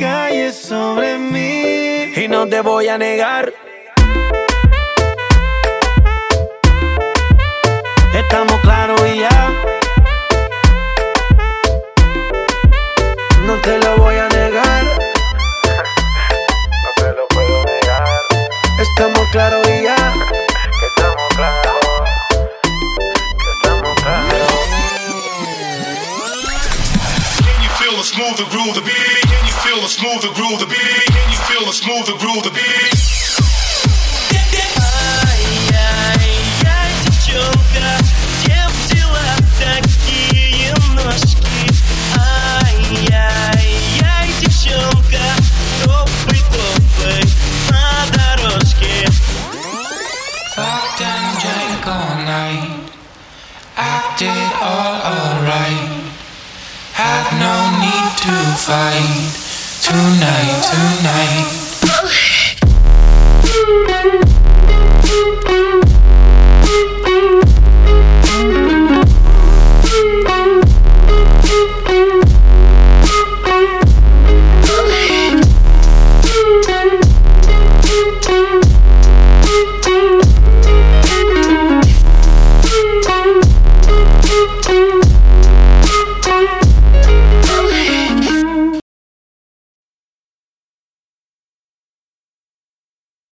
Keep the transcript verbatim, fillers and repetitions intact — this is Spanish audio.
calle sobre mí. Y no te voy a negar, estamos claros y ya. No te lo voy a negar, no te lo puedo negar. estamos claros y ya. Que estamos claros, que estamos claros. Can you feel the smoother groove, the beat? Can you feel the smoother groove, the beat? Can you feel the smoother groove, the beat? Ай-яй-яй, девчонка, где взяла такие ножки? Ай-яй-яй, девчонка, топай-топай на дорожке. Fucked and drank all night, acted all alright. Have no need to fight tonight, tonight.